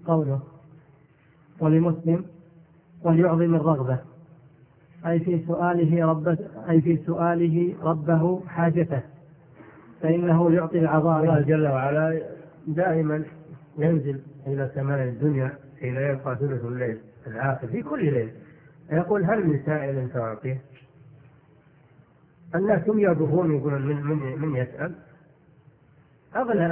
قوله ولمسلم وليعظم الرغبة، أي في سؤاله ربه حاجته، فإنه يعطي العظائم. الله جل وعلا دائما ينزل إلى سماء الدنيا حين يبقى ثلث الليل الآخر في كل ليل، يقول هل من سائل فأعطيه. الناس هم يضرون يقولون من يسأل. أغلى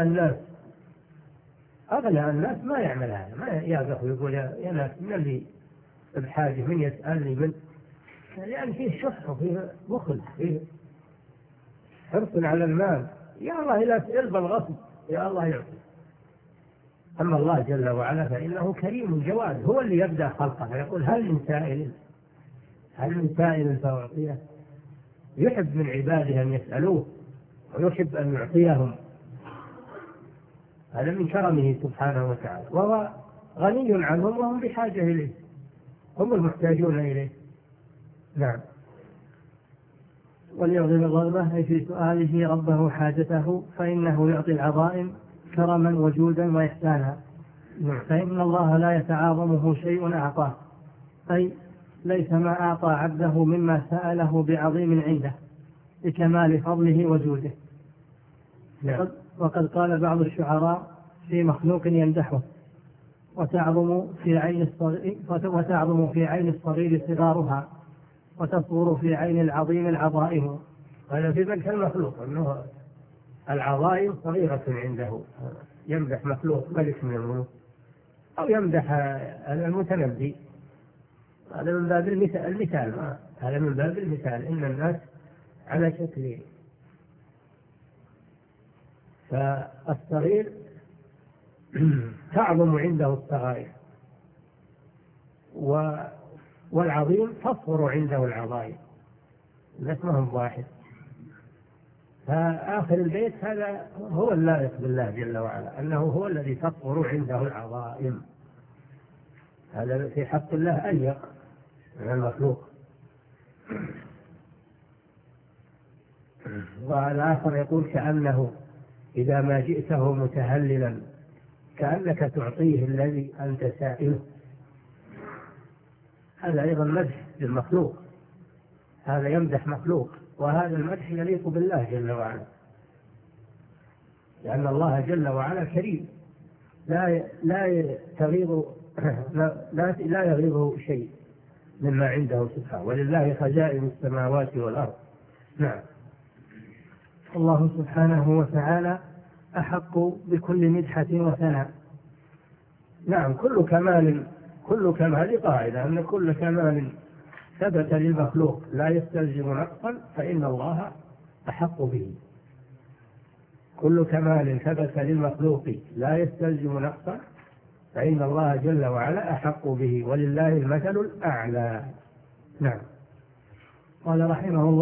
الناس ما يعمل هذا، ما يقف ويقول يا ناس من اللي بحاجة من يسألني من، لأن فيه شح وفيه بخل، فيه حرص على المال. يا الله لا تسأل بالغصب، يا الله يعطي. أما الله جل وعلا فإنه كريم جواد، هو اللي يبدأ خلقه، يقول هل من سائل فأعطيه. يحب من عباده أن يسألوه ويحب أن يعطيهم، هذا من كرمه سبحانه وتعالى، وهو غني عنهم وهم بحاجة إليه، هم المحتاجون إليه. نعم. وليعظم الرغبة، أي في سؤاله ربه حاجته، فإنه يعطي العظائم كرما وجودا وإحسانا. فإن الله لا يتعاظمه شيء أعطاه، أي ليس ما أعطى عبده مما سأله بعظيم عنده لكمال فضله وجوده. وقد قال بعض الشعراء في مخلوق يمدحه وتعظم في عين الصغير صغارها وتصغر في عين العظيم العظائم. هذا في مدح المخلوق أنه العظائم صغيرة عنده، يمدح مخلوق ملك من الملوك أو يمدح المتنبي. هذا من باب المثال، هذا من باب المثال، إن الناس على شكل. فالصغير تعظم عنده الصغائر، والعظيم تصغر عنده العظائم، الناس ما هم واحد. فآخر البيت هذا هو اللائق بالله جل وعلا، أنه هو الذي تصغر عنده العظائم. هذا في حق الله أليق من المخلوق. والآخر يقول كأنه إذا ما جئته متهللا كأنك تعطيه الذي أنت سائله. هذا أيضا مدح للمخلوق، هذا يمدح مخلوق، وهذا المدح يليق بالله جل وعلا، لأن الله جل وعلا كريم لا يغيظه شيء مما عنده سبحانه، ولله خزائن السماوات والأرض. نعم. الله سبحانه وتعالى أحق بكل مدحة وثناء. نعم. كل كمال قاعدة أن كل كمال ثبت للمخلوق لا يستلزم نقصا فإن الله أحق به. كل كمال ثبت للمخلوق لا يستلزم نقصا فإن الله جل وعلا أحق به، ولله المثل الأعلى. نعم. قال رحمه الله